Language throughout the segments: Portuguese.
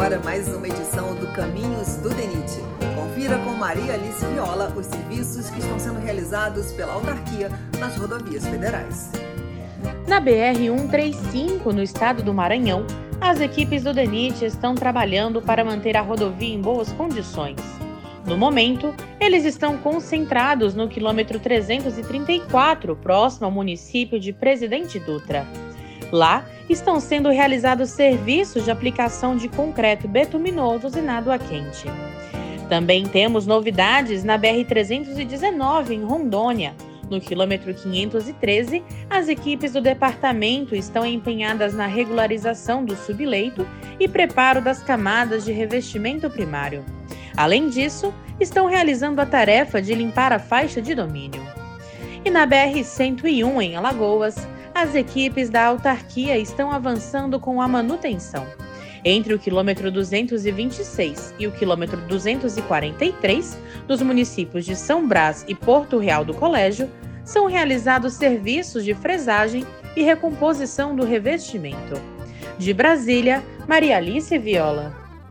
agora mais uma edição do Caminhos do DENIT. Confira com Maria Alice Viola os serviços que estão sendo realizados pela autarquia nas rodovias federais. Na BR-135, no estado do Maranhão, as equipes do DENIT estão trabalhando para manter a rodovia em boas condições. No momento, eles estão concentrados no quilômetro 334, próximo ao município de Presidente Dutra. Lá, estão sendo realizados serviços de aplicação de concreto betuminoso usinado a quente. Também temos novidades na BR-319, em Rondônia. No quilômetro 513, as equipes do departamento estão empenhadas na regularização do subleito e preparo das camadas de revestimento primário. Além disso, estão realizando a tarefa de limpar a faixa de domínio. E na BR-101, em Alagoas, as equipes da autarquia estão avançando com a manutenção. Entre o quilômetro 226 e o quilômetro 243, dos municípios de São Brás e Porto Real do Colégio, são realizados serviços de fresagem e recomposição do revestimento. De Brasília, Maria Alice Viola.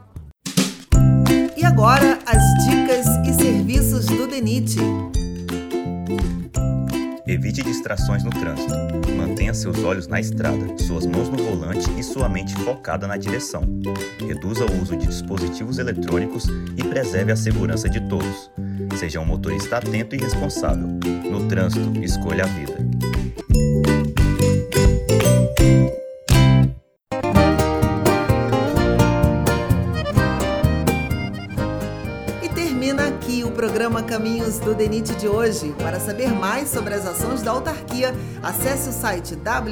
E agora, as dicas e serviços do DENIT. Evite distrações no trânsito. Mantenha seus olhos na estrada, suas mãos no volante e sua mente focada na direção. Reduza o uso de dispositivos eletrônicos e preserve a segurança de todos. Seja um motorista atento e responsável. No trânsito, escolha a vida. Termina aqui o programa Caminhos do DENIT de hoje. Para saber mais sobre as ações da autarquia, acesse o site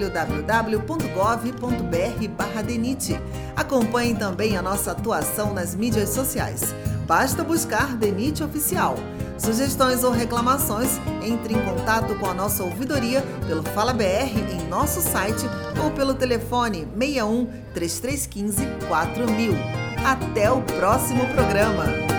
www.gov.br/DENIT. Acompanhe também a nossa atuação nas mídias sociais. Basta buscar DENIT Oficial. Sugestões ou reclamações, entre em contato com a nossa ouvidoria pelo Fala BR em nosso site ou pelo telefone 61 3315 4000. Até o próximo programa!